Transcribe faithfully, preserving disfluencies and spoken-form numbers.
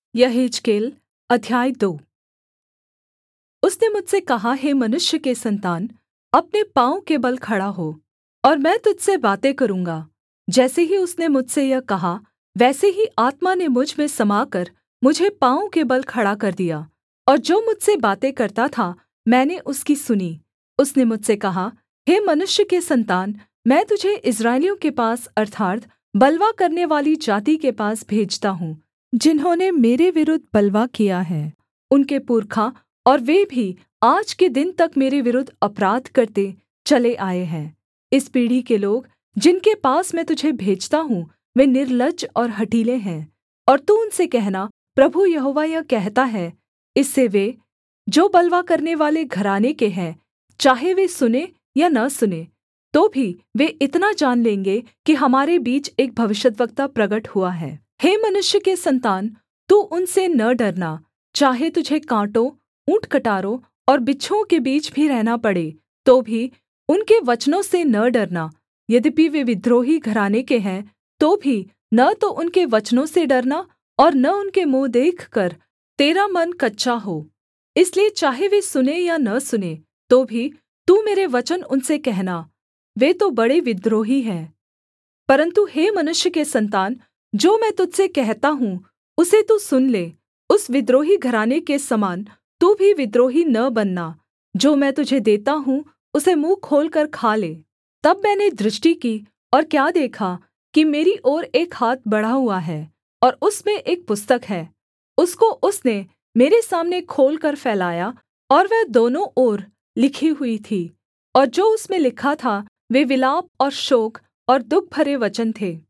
यहेजकेल अध्याय दो। उसने मुझसे कहा, हे मनुष्य के सन्तान, अपने पाँव के बल खड़ा हो, और मैं तुझ से बातें करूँगा। जैसे ही उसने मुझसे यह कहा, वैसे ही आत्मा ने मुझ में समाकर मुझे पाँव के बल खड़ा कर दिया, और जो मुझसे बातें करता था मैंने उसकी सुनी। उसने मुझसे कहा, हे मनुष्य के सन्तान, मैं तुझे इस्राएलियों के पास अर्थात् बलवा करनेवाली जाति के पास भेजता हूँ, जिन्होंने मेरे विरुद्ध बलवा किया है। उनके पुरखा और वे भी आज के दिन तक मेरे विरुद्ध अपराध करते चले आए हैं। इस पीढ़ी के लोग जिनके पास मैं तुझे भेजता हूँ, वे निर्लज्ज और हठीले हैं। और तू उनसे कहना, प्रभु यहोवा यह कहता है, इससे वे जो बलवा करनेवाले घराने के हैं, चाहे वे सुने या न सुने, तो भी वे इतना जान लेंगे कि हमारे बीच एक भविष्यद्वक्ता प्रगट हुआ है। हे मनुष्य के सन्तान, तू उनसे न डरना, चाहे तुझे काँटों, ऊँटकटारों और बिच्छुओं के बीच भी रहना पड़े, तो भी उनके वचनों से न डरना। यद्यपि वे विद्रोही घराने के हैं, तो भी न तो उनके वचनों से डरना और न उनके मुँह देखकर तेरा मन कच्चा हो। इसलिए चाहे वे सुने या न सुने, तो भी तू मेरे वचन उनसे कहना। वे तो बड़े विद्रोही हैं। परन्तु हे मनुष्य के सन्तान, जो मैं तुझ से कहता हूँ उसे तू सुन ले। उस विद्रोही घराने के समान तू भी विद्रोही न बनना। जो मैं तुझे देता हूँ उसे मुँह खोलकर खा ले। तब मैंने दृष्टि की, और क्या देखा कि मेरी ओर एक हाथ बढ़ा हुआ है, और उसमें एक पुस्तक है। उसको उसने मेरे सामने खोलकर फैलाया, और वह दोनों ओर लिखी हुई थी। और जो उसमें लिखा था वे विलाप और शोक और दुःख भरे वचन थे।